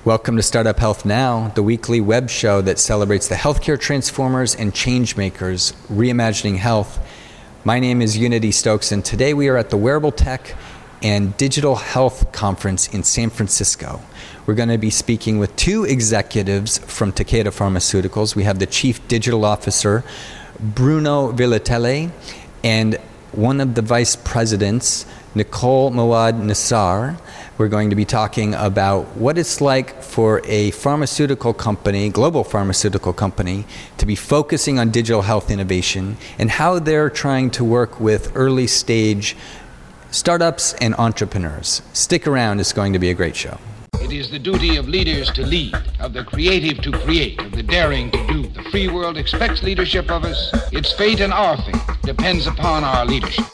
Welcome to Startup Health Now, the weekly web show that celebrates the healthcare transformers and change makers reimagining health. My name is Unity Stokes, and today we are at the Wearable Tech and Digital Health Conference in San Francisco. We're going to be speaking with two executives from Takeda Pharmaceuticals. We have the Chief Digital Officer, Bruno Villotelle, and one of the Vice Presidents, Nicole Mouad-Nassar. We're going to be talking about what it's like for a pharmaceutical company, global pharmaceutical company, to be focusing on digital health innovation and how they're trying to work with early stage startups and entrepreneurs. Stick around, it's going to be a great show. It is the duty of leaders to lead, of the creative to create, of the daring to do. The free world expects leadership of us. Its fate and our fate depends upon our leadership.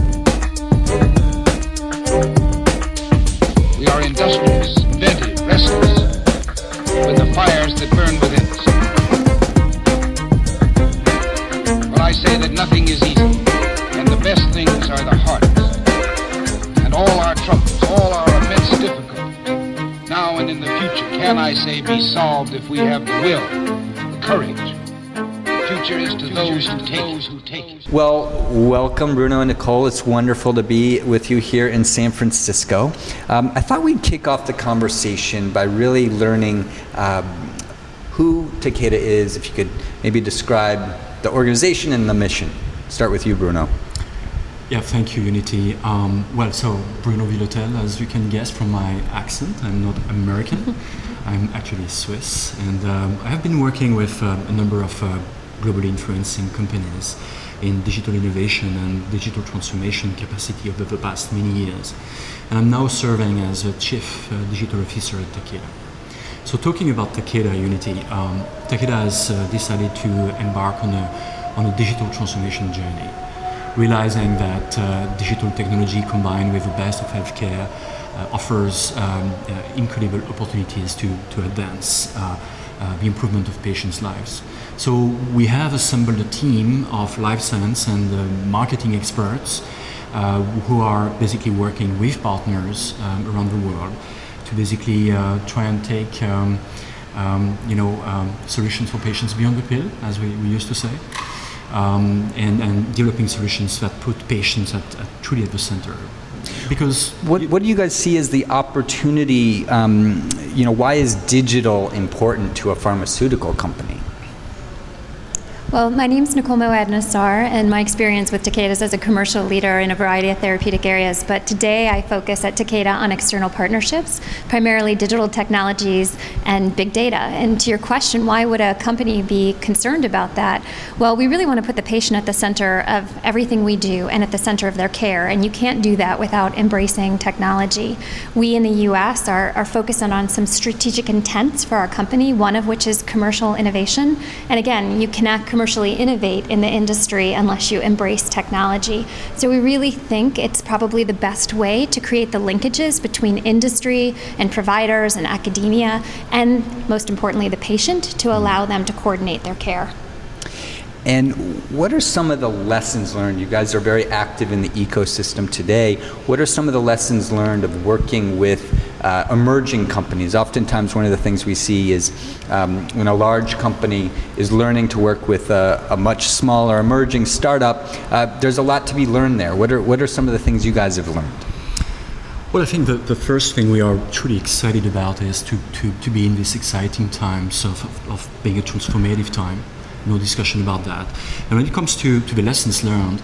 We are industrious, inventive, restless, with the fires that burn within us. But I say that nothing is easy, and the best things are the hardest. And all our troubles, all our immense difficulties, now and in the future, can I say, be solved if we have the will, the courage. The future is to those who take it. Well, welcome, Bruno and Nicole. It's wonderful to be with you here in San Francisco. I thought we'd kick off the conversation by really learning who Takeda is, if you could maybe describe the organization and the mission. Start with you, Bruno. Yeah, thank you, Unity. So Bruno Villotelle, as you can guess from my accent, I'm not American. I'm actually Swiss, and I have been working with a number of globally influencing companies in digital innovation and digital transformation capacity over the past many years. And I'm now serving as a Chief Digital Officer at Takeda. So talking about Takeda Unity, Takeda has decided to embark on a digital transformation journey, realizing that digital technology combined with the best of healthcare offers incredible opportunities to advance the improvement of patients' lives. So we have assembled a team of life science and marketing experts who are basically working with partners around the world to basically try and take solutions for patients beyond the pill, as we used to say, and developing solutions that put patients truly at the center. Because what do you guys see as the opportunity? Why is digital important to a pharmaceutical company? Well, my name's Nicole Mouad-Nassar, and my experience with Takeda is as a commercial leader in a variety of therapeutic areas. But today I focus at Takeda on external partnerships, primarily digital technologies and big data. And to your question, why would a company be concerned about that? Well, we really want to put the patient at the center of everything we do and at the center of their care. And you can't do that without embracing technology. We in the U.S. are focusing on some strategic intents for our company, one of which is commercial innovation. And again, you cannot commercially innovate in the industry unless you embrace technology. So we really think it's probably the best way to create the linkages between industry and providers and academia, and most importantly, the patient, to allow them to coordinate their care. And what are some of the lessons learned? You guys are very active in the ecosystem today. What are some of the lessons learned of working with emerging companies? Oftentimes one of the things we see is when a large company is learning to work with a much smaller emerging startup, there's a lot to be learned there. What are some of the things you guys have learned? Well, I think the first thing we are truly excited about is to be in these exciting times of being a transformative time. No discussion about that. And when it comes to the lessons learned,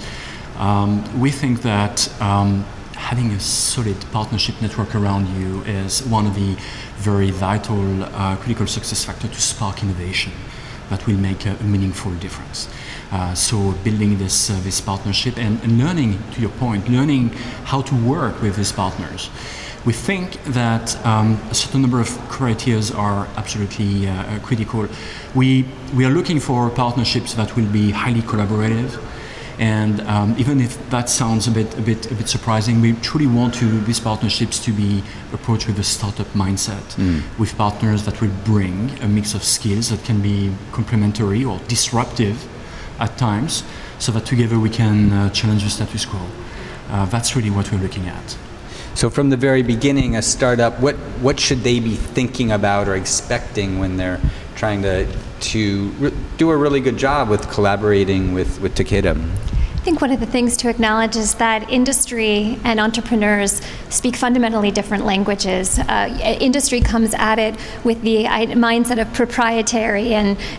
we think that having a solid partnership network around you is one of the very vital, critical success factors to spark innovation that will make a meaningful difference. So building this partnership and learning, to your point, learning how to work with these partners. We think that a certain number of criteria are absolutely critical. We are looking for partnerships that will be highly collaborative, and even if that sounds a bit surprising, we truly want these partnerships to be approached with a startup mindset, with partners that will bring a mix of skills that can be complementary or disruptive at times, so that together we can challenge the status quo. That's really what we're looking at. So from the very beginning, a startup, what should they be thinking about or expecting when they're trying to do a really good job with collaborating with Takeda? I think one of the things to acknowledge is that industry and entrepreneurs speak fundamentally different languages. Industry comes at it with the mindset of proprietary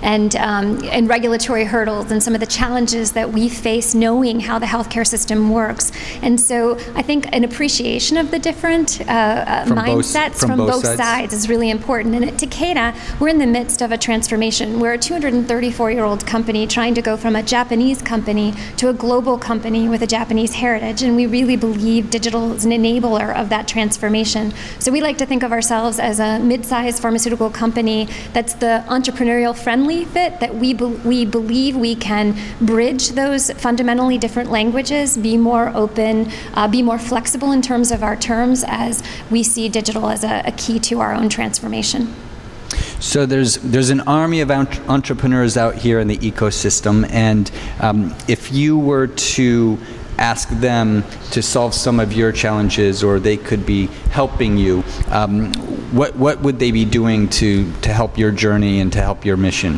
and regulatory hurdles and some of the challenges that we face knowing how the healthcare system works. And so I think an appreciation of the different mindsets from both sides is really important. And at Takeda, we're in the midst of a transformation. We're a 234-year-old company trying to go from a Japanese company to a global company with a Japanese heritage, and we really believe digital is an enabler of that transformation. So we like to think of ourselves as a mid-sized pharmaceutical company that's the entrepreneurial friendly fit, that we believe we can bridge those fundamentally different languages, be more open, be more flexible in terms of our terms as we see digital as a key to our own transformation. So there's an army of entrepreneurs out here in the ecosystem, and if you were to ask them to solve some of your challenges, or they could be helping you, what would they be doing to help your journey and to help your mission?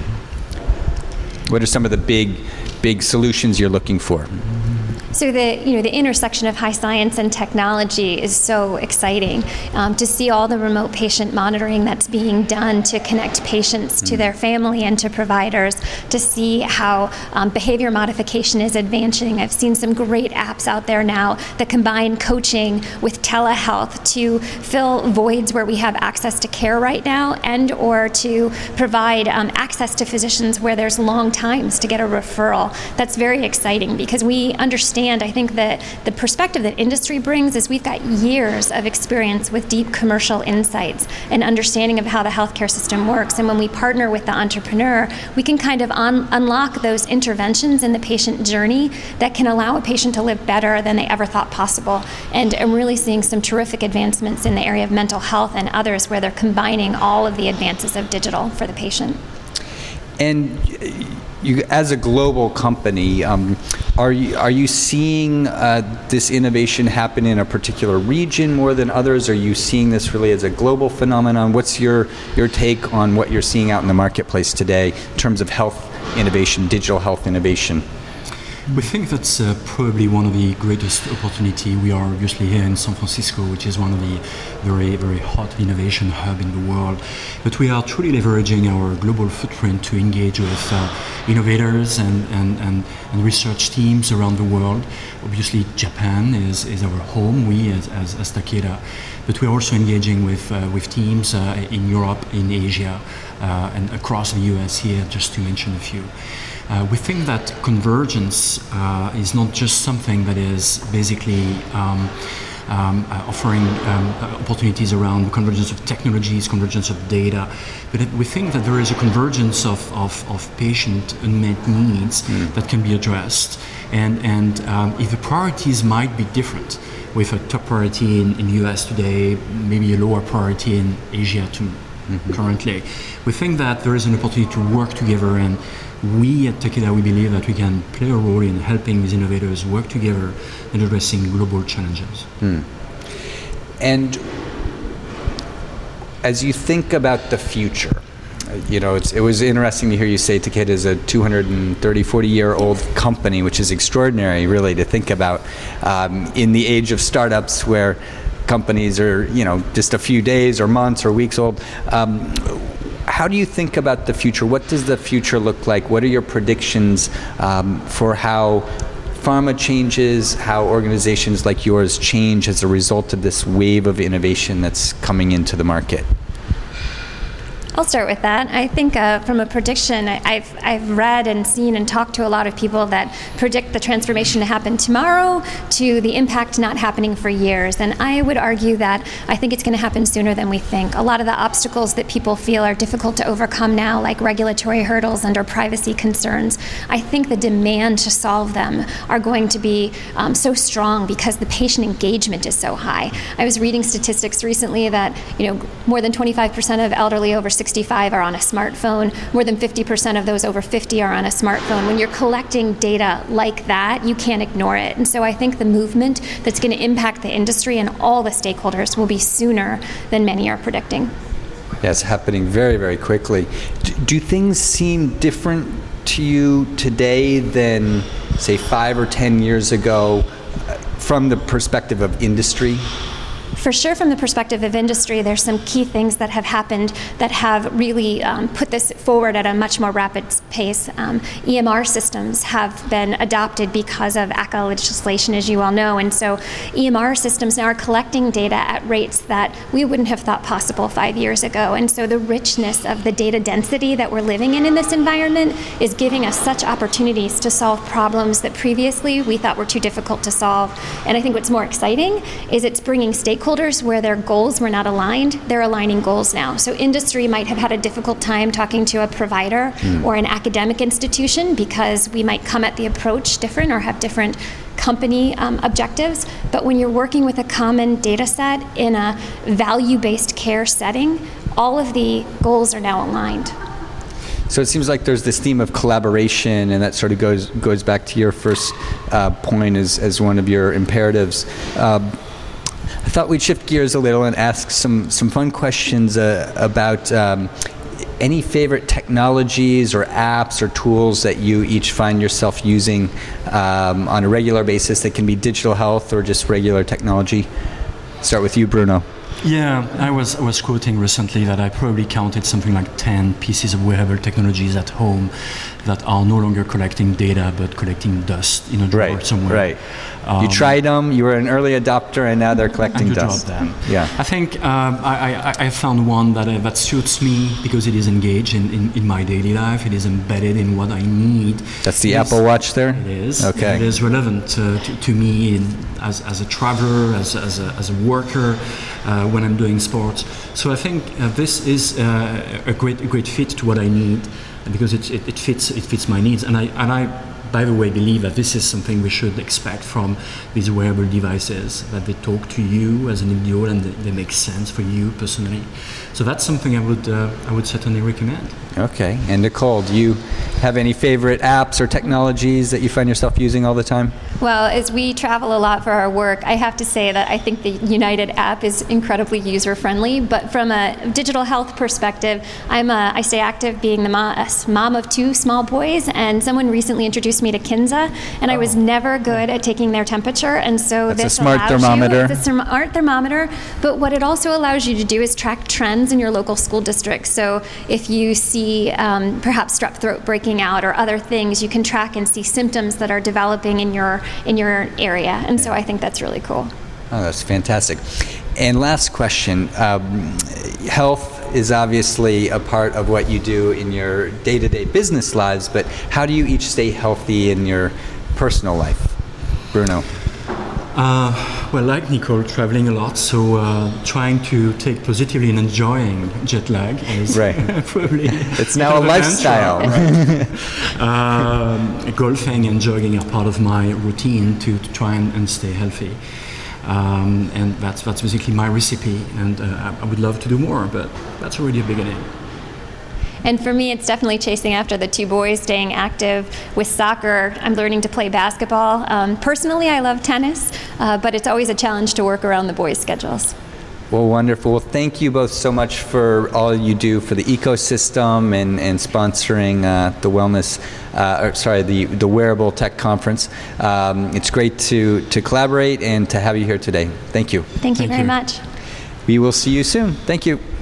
What are some of the big solutions you're looking for? So the intersection of high science and technology is so exciting. To see all the remote patient monitoring that's being done to connect patients to their family and to providers, to see how behavior modification is advancing. I've seen some great apps out there now that combine coaching with telehealth to fill voids where we have access to care right now, and or to provide access to physicians where there's long times to get a referral. That's very exciting because we understand, I think that the perspective that industry brings is we've got years of experience with deep commercial insights and understanding of how the healthcare system works. And when we partner with the entrepreneur, we can kind of unlock those interventions in the patient journey that can allow a patient to live better than they ever thought possible. And I'm really seeing some terrific advancements in the area of mental health and others where they're combining all of the advances of digital for the patient. And you, as a global company, are you seeing this innovation happen in a particular region more than others? Are you seeing this really as a global phenomenon? What's your take on what you're seeing out in the marketplace today in terms of health innovation, digital health innovation? We think that's probably one of the greatest opportunity. We are obviously here in San Francisco, which is one of the very, very hot innovation hub in the world. But we are truly leveraging our global footprint to engage with innovators and research teams around the world. Obviously, Japan is our home, we as Takeda. But we're also engaging with teams in Europe, in Asia, and across the US here, just to mention a few. We think that convergence is not just something that is basically offering opportunities around convergence of technologies, convergence of data, but we think that there is a convergence of patient unmet needs that can be addressed. And if the priorities might be different, with a top priority in the US today, maybe a lower priority in Asia too, currently, we think that there is an opportunity to work together, and we at Takeda, we believe that we can play a role in helping these innovators work together and addressing global challenges. And as you think about the future, it was interesting to hear you say Takeda is a 40-year-old company, which is extraordinary, really, to think about in the age of startups where companies are, just a few days or months or weeks old. How do you think about the future? What does the future look like? What are your predictions for how pharma changes, how organizations like yours change as a result of this wave of innovation that's coming into the market? I'll start with that. I think from a prediction, I've read and seen and talked to a lot of people that predict the transformation to happen tomorrow to the impact not happening for years. And I would argue that I think it's going to happen sooner than we think. A lot of the obstacles that people feel are difficult to overcome now, like regulatory hurdles and or privacy concerns, I think the demand to solve them are going to be so strong because the patient engagement is so high. I was reading statistics recently that more than 25% of elderly over 60 65 are on a smartphone. More than 50% of those over 50 are on a smartphone. When you're collecting data like that, you can't ignore it. And so I think the movement that's going to impact the industry and all the stakeholders will be sooner than many are predicting. Yeah, it's happening very, very quickly. Do things seem different to you today than, say, 5 or 10 years ago from the perspective of industry? For sure, from the perspective of industry, there's some key things that have happened that have really put this forward at a much more rapid pace. EMR systems have been adopted because of ACA legislation, as you all know, and so EMR systems now are collecting data at rates that we wouldn't have thought possible 5 years ago. And so the richness of the data density that we're living in this environment is giving us such opportunities to solve problems that previously we thought were too difficult to solve. And I think what's more exciting is it's bringing stakeholders where their goals were not aligned, they're aligning goals now. So industry might have had a difficult time talking to a provider or an academic institution because we might come at the approach different or have different company objectives. But when you're working with a common data set in a value-based care setting, all of the goals are now aligned. So it seems like there's this theme of collaboration, and that sort of goes back to your first point as one of your imperatives. I thought we'd shift gears a little and ask some fun questions about any favorite technologies or apps or tools that you each find yourself using on a regular basis that can be digital health or just regular technology. Start with you, Bruno. Yeah, I was quoting recently that I probably counted something like 10 pieces of wearable technologies at home that are no longer collecting data but collecting dust in a drawer somewhere. Right. You tried them, you were an early adopter, and now they're collecting dust. Them. Yeah. I think I found one that suits me because it is engaged in my daily life. It is embedded in what I need. That's the Apple Watch there? It is. Okay. It is relevant to me as a traveler, as a worker, when I'm doing sports. So I think this is a great fit to what I need because it fits my needs. And I by the way, believe that this is something we should expect from these wearable devices, that they talk to you as an individual and they make sense for you personally. So that's something I would certainly recommend. Okay. And Nicole, do you have any favorite apps or technologies that you find yourself using all the time? Well, as we travel a lot for our work, I have to say that I think the United app is incredibly user-friendly. But from a digital health perspective, I stay active being the mom of 2 small boys, and someone recently introduced me to Kinza, and I was never good at taking their temperature, and so That's this a smart thermometer. It's a smart thermometer, but what it also allows you to do is track trends in your local school district. So if you see perhaps strep throat breaking out or other things, you can track and see symptoms that are developing in your area, and so I think that's really cool. Oh, that's fantastic. And last question, health is obviously a part of what you do in your day-to-day business lives, but how do you each stay healthy in your personal life? Bruno? Well, like Nicole, traveling a lot, so trying to take positively and enjoying jet lag is probably it's now a lifestyle. Golfing and jogging are part of my routine to try and stay healthy. And that's basically my recipe, and I would love to do more, but that's already a beginning. And for me, it's definitely chasing after the 2 boys, staying active. With soccer, I'm learning to play basketball. Personally, I love tennis, but it's always a challenge to work around the boys' schedules. Well, wonderful. Well, thank you both so much for all you do for the ecosystem and sponsoring the wellness, the Wearable Tech Conference. It's great to collaborate and to have you here today. Thank you. Thank you very much. We will see you soon. Thank you.